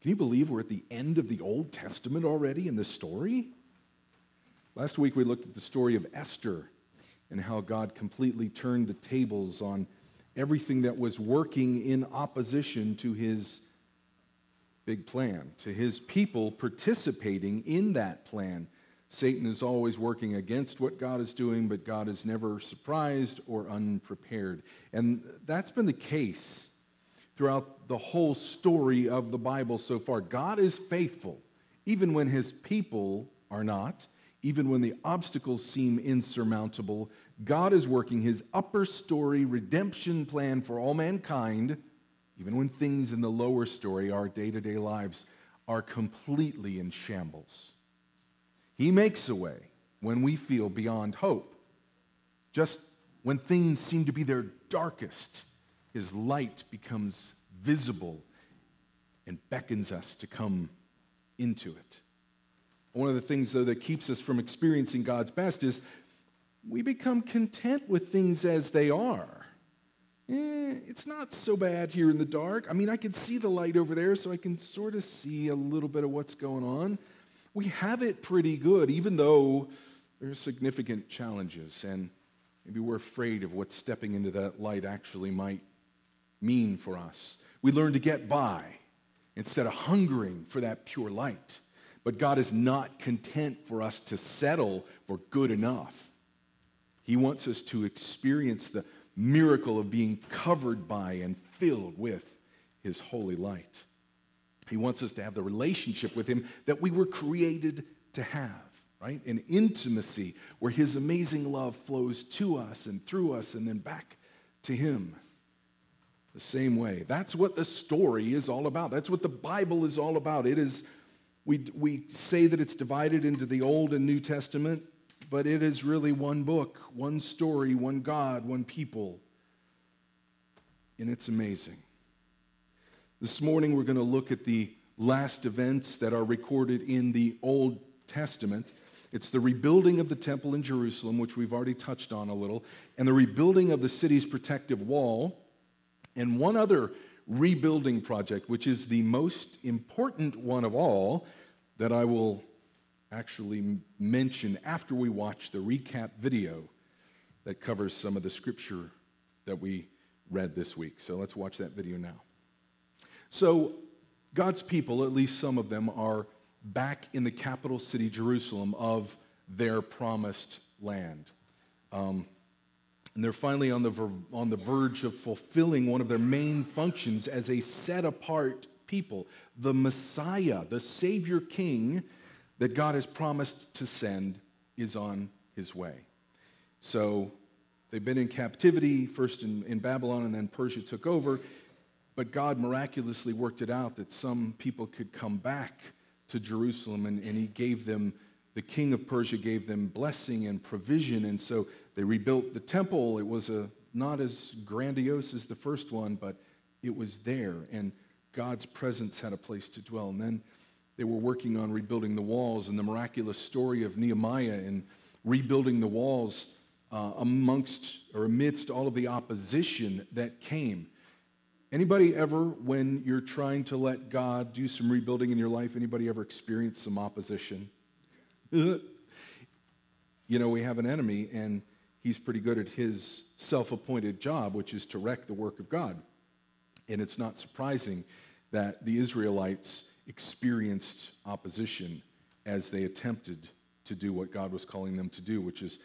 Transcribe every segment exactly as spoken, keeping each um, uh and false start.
Can you believe we're at the end of the Old Testament already in this story? Last week we looked at the story of Esther and how God completely turned the tables on everything that was working in opposition to his big plan, to his people participating in that plan. Satan is always working against what God is doing, but God is never surprised or unprepared. And that's been the case throughout the whole story of the Bible so far. God is faithful, even when his people are not, even when the obstacles seem insurmountable. God is working his upper story redemption plan for all mankind, even when things in the lower story, our day-to-day lives, are completely in shambles. He makes a way when we feel beyond hope. Just when things seem to be their darkest, his light becomes visible and beckons us to come into it. One of the things, though, that keeps us from experiencing God's best is we become content with things as they are. Eh, it's not so bad here in the dark. I mean, I can see the light over there, so I can sort of see a little bit of what's going on. We have it pretty good, even though there are significant challenges, and maybe we're afraid of what stepping into that light actually might mean for us. We learn to get by instead of hungering for that pure light. But God is not content for us to settle for good enough. He wants us to experience the miracle of being covered by and filled with his holy light. He wants us to have the relationship with him that we were created to have, right? An intimacy where his amazing love flows to us and through us and then back to him the same way. That's what the story is all about. That's what the Bible is all about. It is, we, we say that it's divided into the Old and New Testament, but it is really one book, one story, one God, one people. And it's amazing. This morning we're going to look at the last events that are recorded in the Old Testament. It's the rebuilding of the temple in Jerusalem, which we've already touched on a little, and the rebuilding of the city's protective wall, and one other rebuilding project, which is the most important one of all, that I will actually mention after we watch the recap video that covers some of the scripture that we read this week. So let's watch that video now. So God's people, at least some of them, are back in the capital city, Jerusalem, of their promised land. Um, and they're finally on the ver- on the verge of fulfilling one of their main functions as a set-apart people. The Messiah, the Savior King that God has promised to send, is on his way. So they've been in captivity, first in, in Babylon, and then Persia took over. But God miraculously worked it out that some people could come back to Jerusalem, and, and he gave them, the king of Persia gave them blessing and provision, and so they rebuilt the temple. It was a, not as grandiose as the first one, but it was there, and God's presence had a place to dwell. And then they were working on rebuilding the walls, and the miraculous story of Nehemiah and rebuilding the walls uh, amongst or amidst all of the opposition that came. Anybody ever, when you're trying to let God do some rebuilding in your life, anybody ever experienced some opposition? You know, we have an enemy, and he's pretty good at his self-appointed job, which is to wreck the work of God. And it's not surprising that the Israelites experienced opposition as they attempted to do what God was calling them to do, which is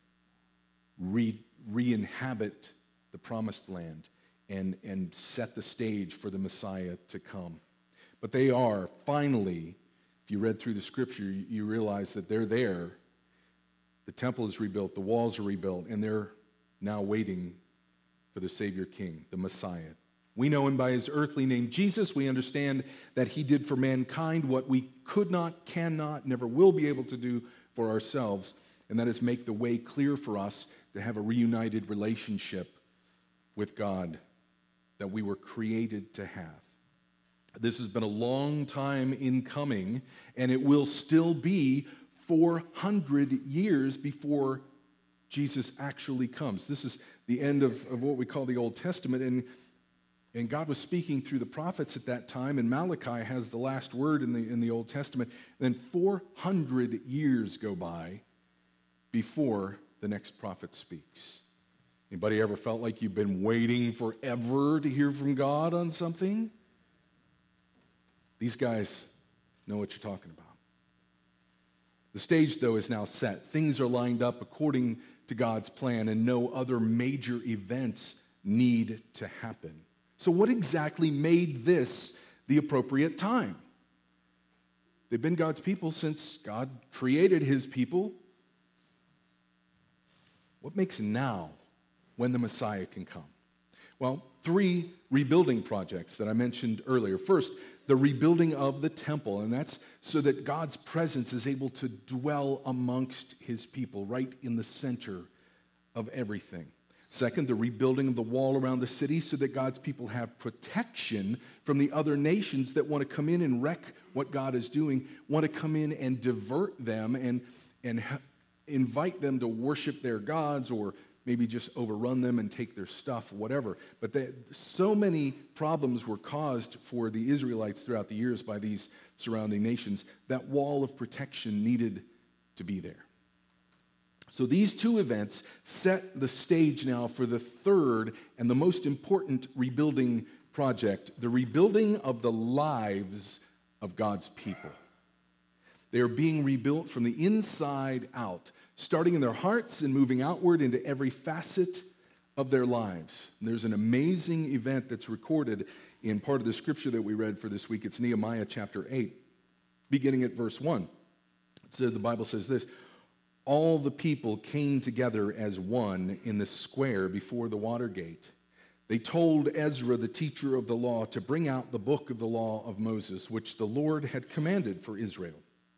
re- re-inhabit the promised land and, and set the stage for the Messiah to come. But they are finally, if you read through the scripture, you, you realize that they're there. The temple is rebuilt, the walls are rebuilt, and they're now waiting for the Savior King, the Messiah. We know him by his earthly name, Jesus. We understand that he did for mankind what we could not, cannot, never will be able to do for ourselves, and that is make the way clear for us to have a reunited relationship with God that we were created to have. This has been a long time in coming, and it will still be four hundred years before Jesus actually comes. This is the end of, of what we call the Old Testament, and And God was speaking through the prophets at that time, and Malachi has the last word in the, in the Old Testament. And then four hundred years go by before the next prophet speaks. Anybody ever felt like you've been waiting forever to hear from God on something? These guys know what you're talking about. The stage, though, is now set. Things are lined up according to God's plan, and no other major events need to happen. So what exactly made this the appropriate time? They've been God's people since God created his people. What makes now when the Messiah can come? Well, three rebuilding projects that I mentioned earlier. First, the rebuilding of the temple, and that's so that God's presence is able to dwell amongst his people, right in the center of everything. Second, the rebuilding of the wall around the city so that God's people have protection from the other nations that want to come in and wreck what God is doing, want to come in and divert them and, and invite them to worship their gods or maybe just overrun them and take their stuff, whatever. But they, so many problems were caused for the Israelites throughout the years by these surrounding nations. That wall of protection needed to be there. So these two events set the stage now for the third and the most important rebuilding project, the rebuilding of the lives of God's people. They are being rebuilt from the inside out, starting in their hearts and moving outward into every facet of their lives. And there's an amazing event that's recorded in part of the scripture that we read for this week. It's Nehemiah chapter eight, beginning at verse one. It says, the Bible says this, all the people came together as one in the square before the water gate. They told Ezra, the teacher of the law, to bring out the book of the law of Moses, which the Lord had commanded for Israel.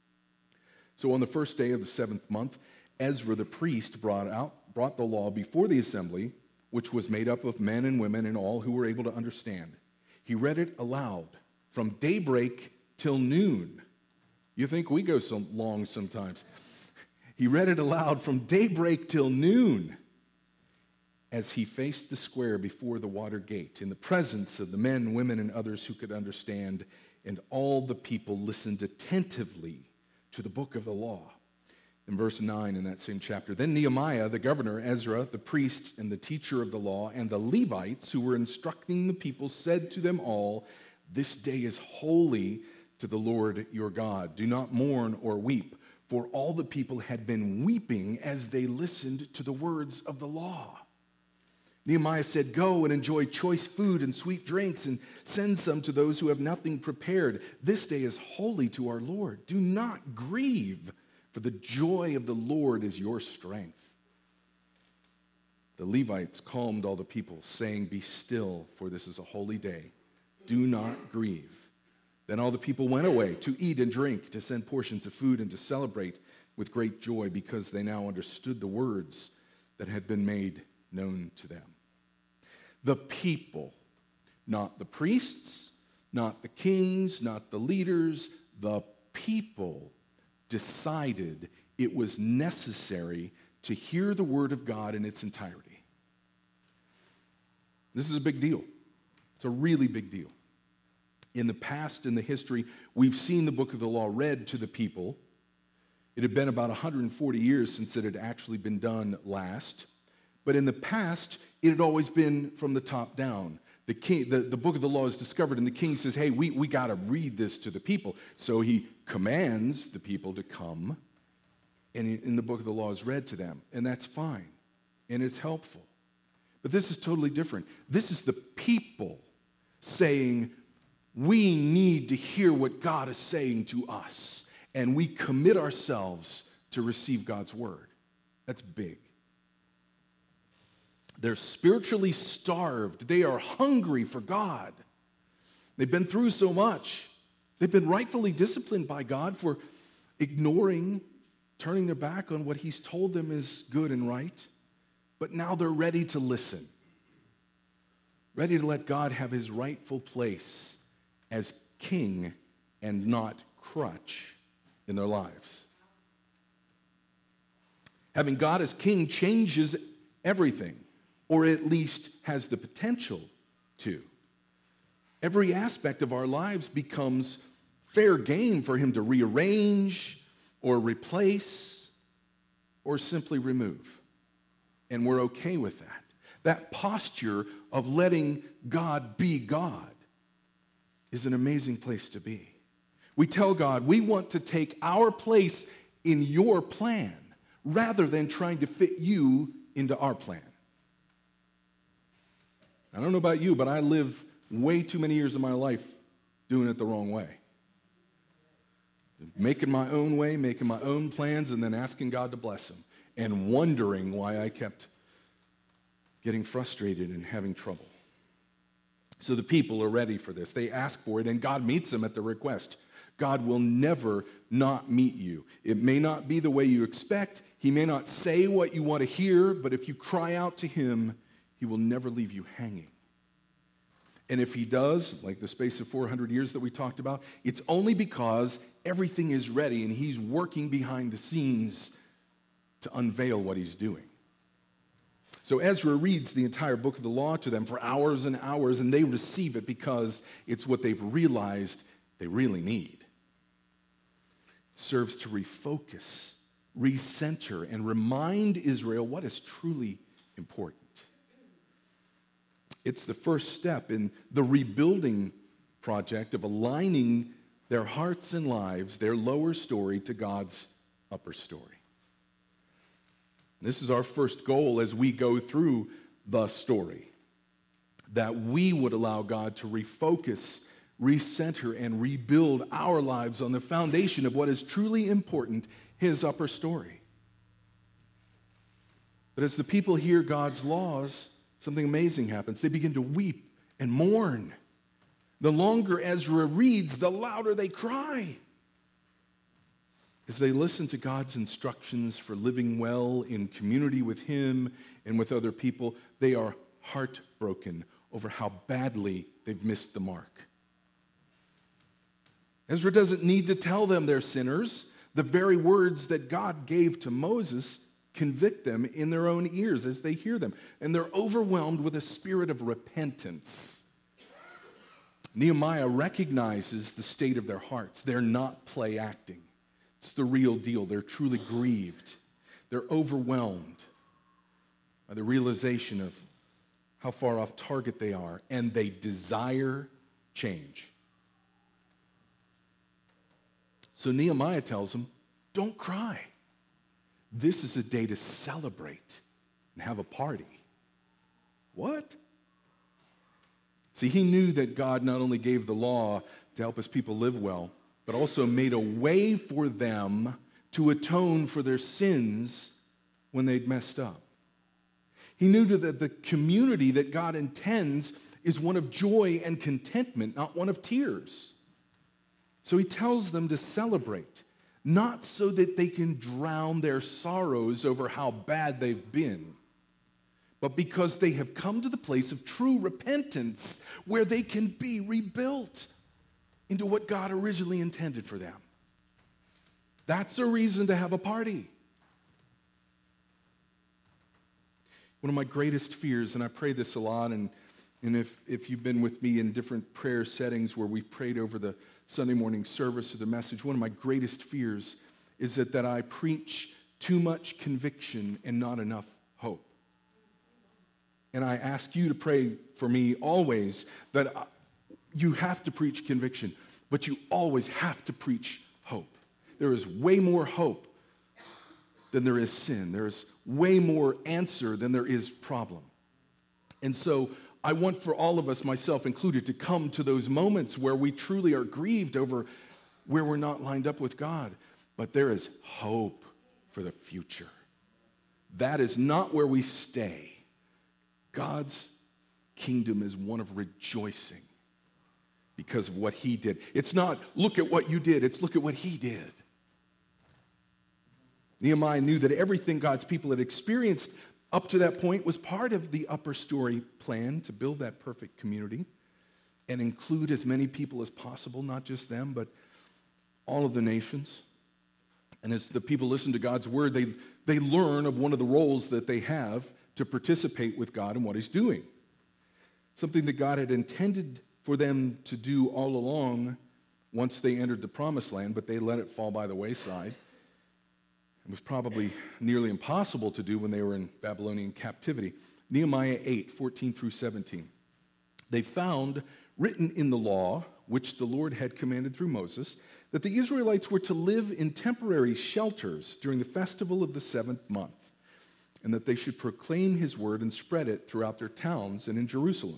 So on the first day of the seventh month, Ezra the priest brought out brought the law before the assembly, which was made up of men and women and all who were able to understand. He read it aloud from daybreak till noon. You think we go so long sometimes. He read it aloud from daybreak till noon as he faced the square before the water gate in the presence of the men, women, and others who could understand, and all the people listened attentively to the book of the law. In verse nine in that same chapter, then Nehemiah, the governor, Ezra, the priest, and the teacher of the law, and the Levites who were instructing the people said to them all, this day is holy to the Lord your God. Do not mourn or weep. For all the people had been weeping as they listened to the words of the law. Nehemiah said, go and enjoy choice food and sweet drinks and send some to those who have nothing prepared. This day is holy to our Lord. Do not grieve, for the joy of the Lord is your strength. The Levites calmed all the people, saying, be still, for this is a holy day. Do not grieve. Then all the people went away to eat and drink, to send portions of food, and to celebrate with great joy because they now understood the words that had been made known to them. The people, not the priests, not the kings, not the leaders, the people decided it was necessary to hear the word of God in its entirety. This is a big deal. It's a really big deal. In the past, in the history, we've seen the book of the law read to the people. It had been about one hundred forty years since it had actually been done last. But in the past, it had always been from the top down. The, king, the, the book of the law is discovered, and the king says, hey, we, we got to read this to the people. So he commands the people to come, and in the book of the law is read to them. And that's fine, and it's helpful. But this is totally different. This is the people saying, we need to hear what God is saying to us, and we commit ourselves to receive God's word. That's big. They're spiritually starved. They are hungry for God. They've been through so much. They've been rightfully disciplined by God for ignoring, turning their back on what he's told them is good and right. But now they're ready to listen, ready to let God have his rightful place as king and not crutch in their lives. Having God as king changes everything, or at least has the potential to. every aspect of our lives becomes fair game for him to rearrange or replace or simply remove. And we're okay with that. That posture of letting God be God is an amazing place to be. We tell God, we want to take our place in your plan rather than trying to fit you into our plan. I don't know about you, but I live way too many years of my life doing it the wrong way. Making my own way, making my own plans, and then asking God to bless them, and wondering why I kept getting frustrated and having trouble. So the people are ready for this. They ask for it, and God meets them at the request. God will never not meet you. It may not be the way you expect. He may not say what you want to hear, but if you cry out to him, he will never leave you hanging. And if he does, like the space of four hundred years that we talked about, it's only because everything is ready and he's working behind the scenes to unveil what he's doing. So Ezra reads the entire book of the law to them for hours and hours, and they receive it because it's what they've realized they really need. It serves to refocus, recenter, and remind Israel what is truly important. It's the first step in the rebuilding project of aligning their hearts and lives, their lower story, to God's upper story. This is our first goal as we go through the story, that we would allow God to refocus, recenter, and rebuild our lives on the foundation of what is truly important, his upper story. But as the people hear God's laws, something amazing happens. They begin to weep and mourn. The longer Ezra reads, the louder they cry. As they listen to God's instructions for living well in community with him and with other people, they are heartbroken over how badly they've missed the mark. Ezra doesn't need to tell them they're sinners. The very words that God gave to Moses convict them in their own ears as they hear them. And they're overwhelmed with a spirit of repentance. Nehemiah recognizes the state of their hearts. They're not play acting. It's the real deal. They're truly grieved. They're overwhelmed by the realization of how far off target they are, and they desire change. So Nehemiah tells them, don't cry. This is a day to celebrate and have a party. What? See, he knew that God not only gave the law to help his people live well, but also made a way for them to atone for their sins when they'd messed up. He knew that the community that God intends is one of joy and contentment, not one of tears. So he tells them to celebrate, not so that they can drown their sorrows over how bad they've been, but because they have come to the place of true repentance where they can be rebuilt into what God originally intended for them. That's a reason to have a party. One of my greatest fears, and I pray this a lot, and, and if, if you've been with me in different prayer settings where we've prayed over the Sunday morning service or the message, one of my greatest fears is that, that I preach too much conviction and not enough hope. And I ask you to pray for me always that I, you have to preach conviction, but you always have to preach hope. There is way more hope than there is sin. There is way more answer than there is problem. And so I want for all of us, myself included, to come to those moments where we truly are grieved over where we're not lined up with God. But there is hope for the future. That is not where we stay. God's kingdom is one of rejoicing because of what he did. It's not, look at what you did. It's look at what he did. Nehemiah knew that everything God's people had experienced up to that point was part of the upper story plan to build that perfect community and include as many people as possible, not just them, but all of the nations. And as the people listen to God's word, they, they learn of one of the roles that they have to participate with God in what he's doing. Something that God had intended for them to do all along once they entered the promised land, but they let it fall by the wayside. It was probably nearly impossible to do when they were in Babylonian captivity. Nehemiah eight, fourteen through seventeen. They found written in the law, which the Lord had commanded through Moses, that the Israelites were to live in temporary shelters during the festival of the seventh month, and that they should proclaim his word and spread it throughout their towns and in Jerusalem.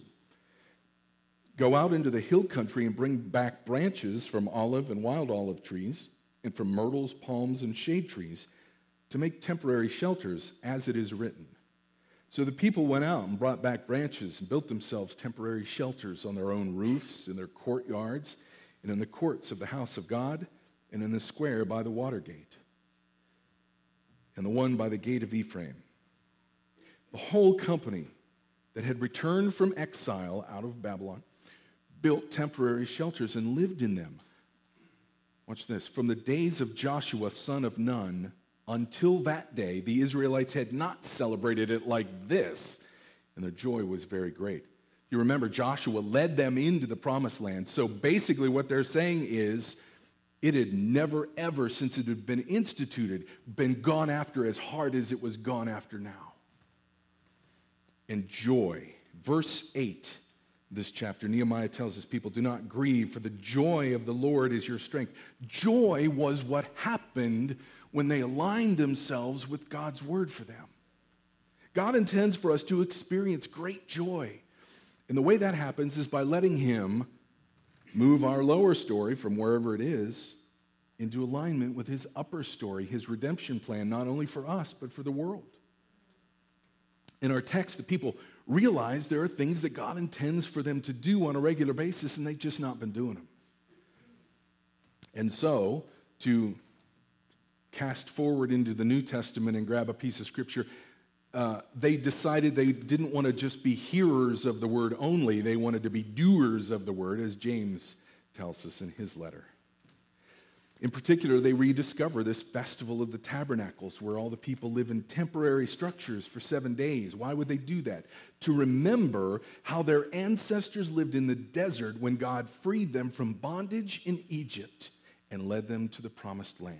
Go out into the hill country and bring back branches from olive and wild olive trees, and from myrtles, palms, and shade trees, to make temporary shelters, as it is written. So the people went out and brought back branches and built themselves temporary shelters on their own roofs, in their courtyards, and in the courts of the house of God, and in the square by the water gate, and the one by the gate of Ephraim. The whole company that had returned from exile out of Babylon built temporary shelters and lived in them. Watch this. From the days of Joshua, son of Nun, until that day, the Israelites had not celebrated it like this, and their joy was very great. You remember, Joshua led them into the promised land. So basically what they're saying is, it had never, ever, since it had been instituted, been gone after as hard as it was gone after now. And joy. Verse eight, this chapter, Nehemiah tells his people, do not grieve, for the joy of the Lord is your strength. Joy was what happened when they aligned themselves with God's word for them. God intends for us to experience great joy. And the way that happens is by letting him move our lower story from wherever it is into alignment with his upper story, his redemption plan, not only for us, but for the world. In our text, the people realize there are things that God intends for them to do on a regular basis, and they've just not been doing them. And so, to cast forward into the New Testament and grab a piece of Scripture, uh, they decided they didn't want to just be hearers of the word only. They wanted to be doers of the word, as James tells us in his letter. In particular, they rediscover this festival of the tabernacles, where all the people live in temporary structures for seven days. Why would they do that? To remember how their ancestors lived in the desert when God freed them from bondage in Egypt and led them to the promised land.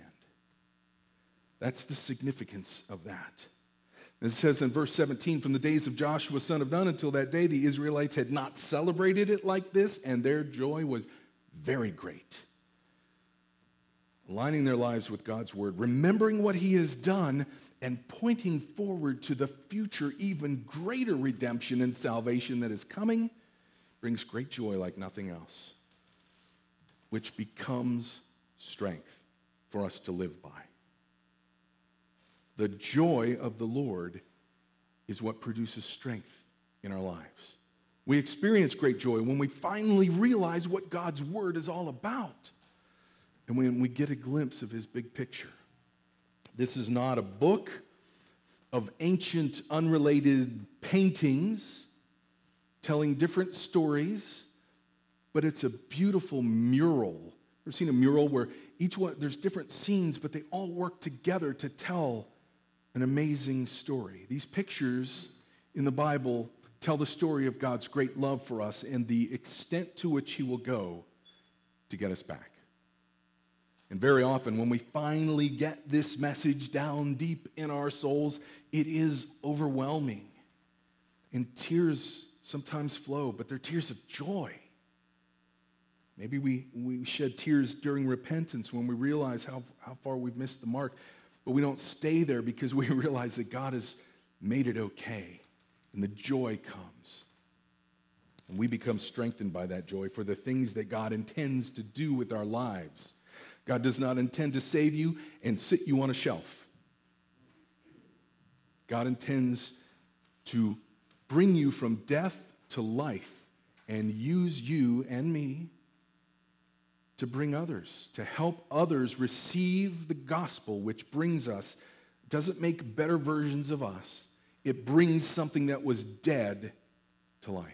That's the significance of that. As it says in verse seventeen, from the days of Joshua, son of Nun, until that day, the Israelites had not celebrated it like this, and their joy was very great. Aligning their lives with God's word, remembering what he has done, and pointing forward to the future, even greater redemption and salvation that is coming, brings great joy like nothing else, which becomes strength for us to live by. The joy of the Lord is what produces strength in our lives. We experience great joy when we finally realize what God's word is all about, and when we get a glimpse of his big picture. This is not a book of ancient, unrelated paintings telling different stories, but it's a beautiful mural. Ever seen a mural where each one, there's different scenes, but they all work together to tell an amazing story. These pictures in the Bible tell the story of God's great love for us and the extent to which he will go to get us back. And very often when we finally get this message down deep in our souls, it is overwhelming. And tears sometimes flow, but they're tears of joy. Maybe we, we shed tears during repentance when we realize how, how far we've missed the mark. But we don't stay there because we realize that God has made it okay. And the joy comes. And we become strengthened by that joy for the things that God intends to do with our lives. God does not intend to save you and sit you on a shelf. God intends to bring you from death to life and use you and me to bring others, to help others receive the gospel, which brings us, doesn't make better versions of us. It brings something that was dead to life.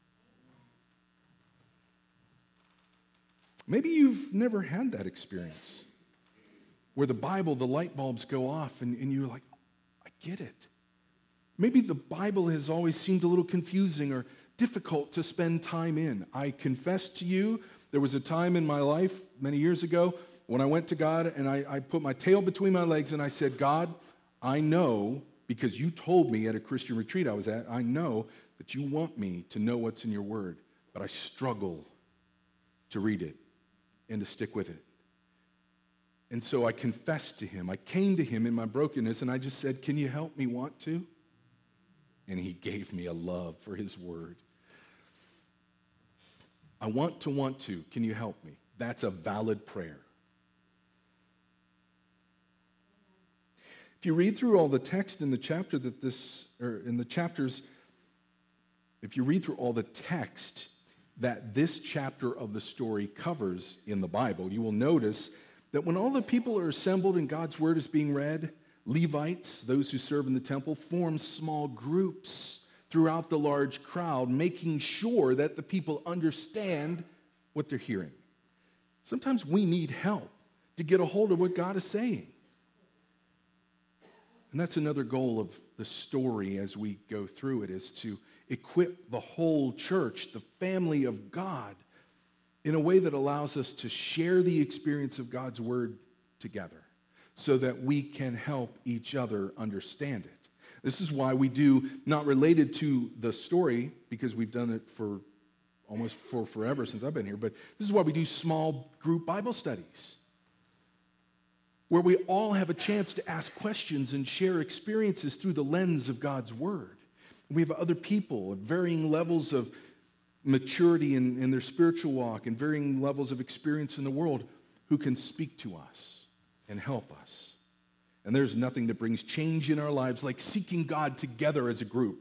Maybe you've never had that experience where the Bible, the light bulbs go off and, and you're like, I get it. Maybe the Bible has always seemed a little confusing, or difficult to spend time in. I confess to you, there was a time in my life many years ago when I went to God and I, I put my tail between my legs and I said, God, I know, because you told me at a Christian retreat I was at, I know that you want me to know what's in your word, but I struggle to read it and to stick with it. And so I confessed to him. I came to him in my brokenness and I just said, can you help me want to? And he gave me a love for his word. I want to want to. Can you help me? That's a valid prayer. If you read through all the text in the chapter that this, or in the chapters, if you read through all the text that this chapter of the story covers in the Bible, you will notice that when all the people are assembled and God's word is being read, Levites, those who serve in the temple, form small groups throughout the large crowd, making sure that the people understand what they're hearing. Sometimes we need help to get a hold of what God is saying. And that's another goal of the story as we go through it, is to equip the whole church, the family of God, in a way that allows us to share the experience of God's word together so that we can help each other understand it. This is why we do, not related to the story, because we've done it for almost for forever since I've been here, but this is why we do small group Bible studies, where we all have a chance to ask questions and share experiences through the lens of God's word. We have other people at varying levels of maturity in, in their spiritual walk and varying levels of experience in the world who can speak to us and help us. And there's nothing that brings change in our lives like seeking God together as a group.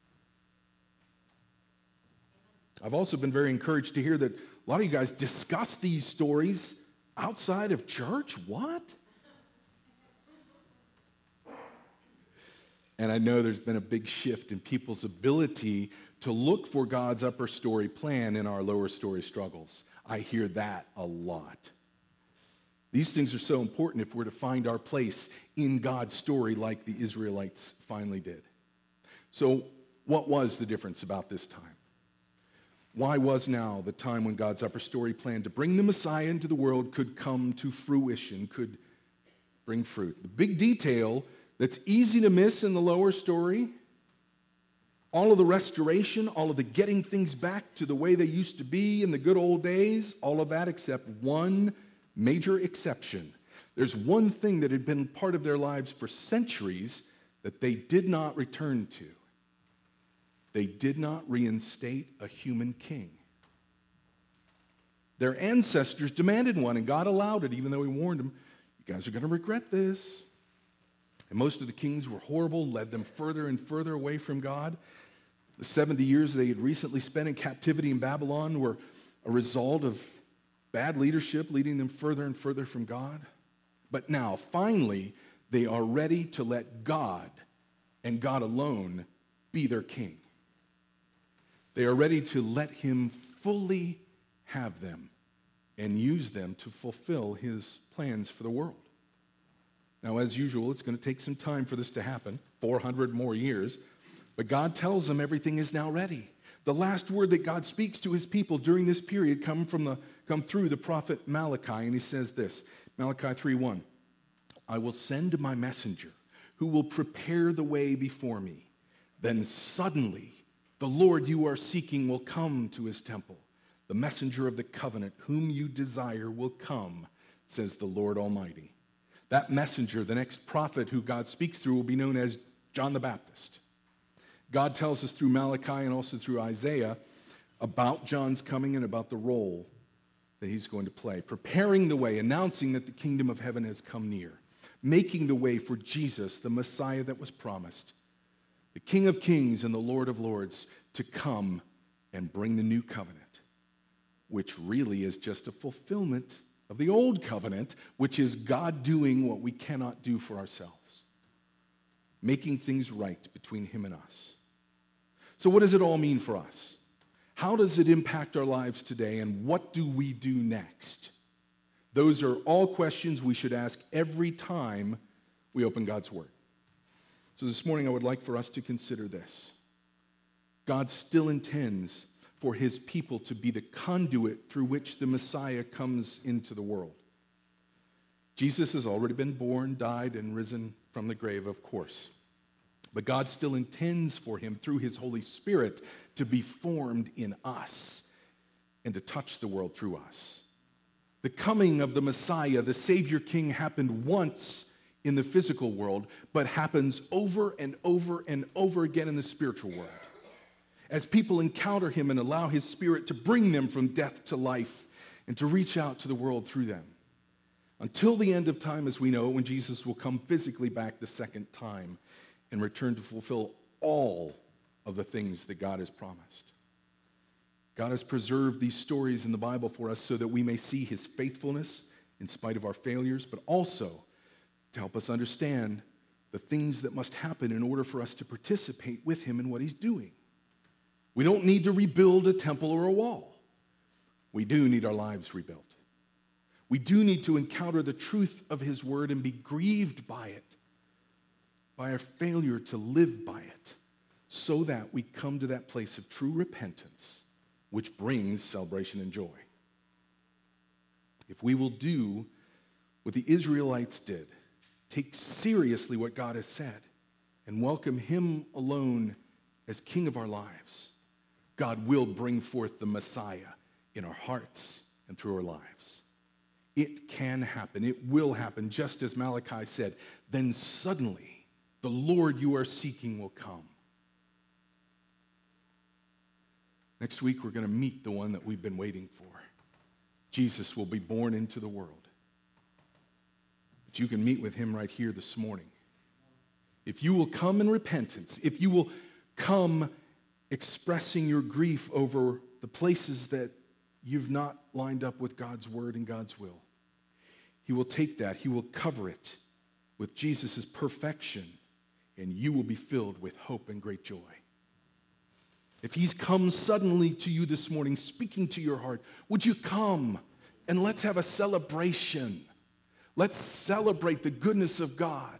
I've also been very encouraged to hear that a lot of you guys discuss these stories outside of church. What? And I know there's been a big shift in people's ability to look for God's upper story plan in our lower story struggles. I hear that a lot. These things are so important if we're to find our place in God's story like the Israelites finally did. So what was the difference about this time? Why was now the time when God's upper story plan to bring the Messiah into the world could come to fruition, could bring fruit? The big detail that's easy to miss in the lower story, all of the restoration, all of the getting things back to the way they used to be in the good old days, all of that except one major exception. There's one thing that had been part of their lives for centuries that they did not return to. They did not reinstate a human king. Their ancestors demanded one, and God allowed it, even though he warned them, you guys are going to regret this. And most of the kings were horrible, led them further and further away from God. The seventy years they had recently spent in captivity in Babylon were a result of bad leadership, leading them further and further from God. But now, finally, they are ready to let God and God alone be their king. They are ready to let him fully have them and use them to fulfill his plans for the world. Now, as usual, it's going to take some time for this to happen, four hundred more years, but God tells them everything is now ready. The last word that God speaks to his people during this period come from the come through the prophet Malachi, and he says this, Malachi three one, I will send my messenger who will prepare the way before me. Then suddenly the Lord you are seeking will come to his temple. The messenger of the covenant whom you desire will come, says the Lord Almighty. That messenger, the next prophet who God speaks through, will be known as John the Baptist. God tells us through Malachi and also through Isaiah about John's coming and about the role that he's going to play, preparing the way, announcing that the kingdom of heaven has come near, making the way for Jesus, the Messiah that was promised, the King of kings and the Lord of lords, to come and bring the new covenant, which really is just a fulfillment of the old covenant, which is God doing what we cannot do for ourselves, making things right between him and us. So what does it all mean for us? How does it impact our lives today, and what do we do next? Those are all questions we should ask every time we open God's Word. So this morning I would like for us to consider this. God still intends for his people to be the conduit through which the Messiah comes into the world. Jesus has already been born, died, and risen from the grave, of course. But God still intends for him, through his Holy Spirit, to be formed in us and to touch the world through us. The coming of the Messiah, the Savior King, happened once in the physical world, but happens over and over and over again in the spiritual world. As people encounter him and allow his Spirit to bring them from death to life and to reach out to the world through them. Until the end of time, as we know, when Jesus will come physically back the second time and return to fulfill all of the things that God has promised. God has preserved these stories in the Bible for us so that we may see his faithfulness in spite of our failures, but also to help us understand the things that must happen in order for us to participate with him in what he's doing. We don't need to rebuild a temple or a wall. We do need our lives rebuilt. We do need to encounter the truth of his word and be grieved by it, by our failure to live by it, so that we come to that place of true repentance, which brings celebration and joy. If we will do what the Israelites did, take seriously what God has said, and welcome him alone as King of our lives, God will bring forth the Messiah in our hearts and through our lives. It can happen. It will happen, just as Malachi said. Then suddenly, the Lord you are seeking will come. Next week, we're going to meet the one that we've been waiting for. Jesus will be born into the world. But you can meet with him right here this morning. If you will come in repentance, if you will come expressing your grief over the places that you've not lined up with God's word and God's will, he will take that, he will cover it with Jesus' perfection, and you will be filled with hope and great joy. If he's come suddenly to you this morning, speaking to your heart, would you come and let's have a celebration? Let's celebrate the goodness of God.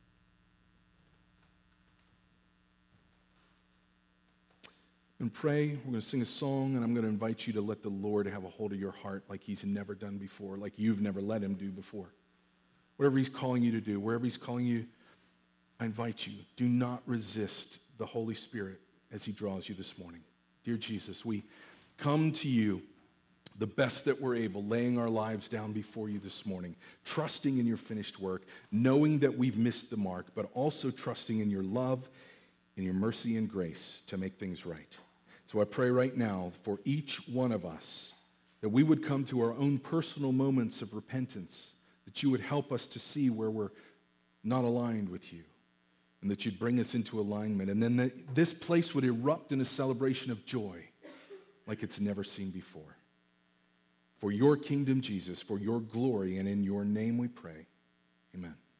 And pray. We're going to sing a song, and I'm going to invite you to let the Lord have a hold of your heart like he's never done before, like you've never let him do before. Whatever he's calling you to do, wherever he's calling you, I invite you, do not resist the Holy Spirit as he draws you this morning. Dear Jesus, we come to you the best that we're able, laying our lives down before you this morning, trusting in your finished work, knowing that we've missed the mark, but also trusting in your love, in your mercy and grace to make things right. So I pray right now for each one of us that we would come to our own personal moments of repentance, that you would help us to see where we're not aligned with you, and that you'd bring us into alignment. And then that this place would erupt in a celebration of joy like it's never seen before. For your kingdom, Jesus, for your glory, and in your name we pray. Amen.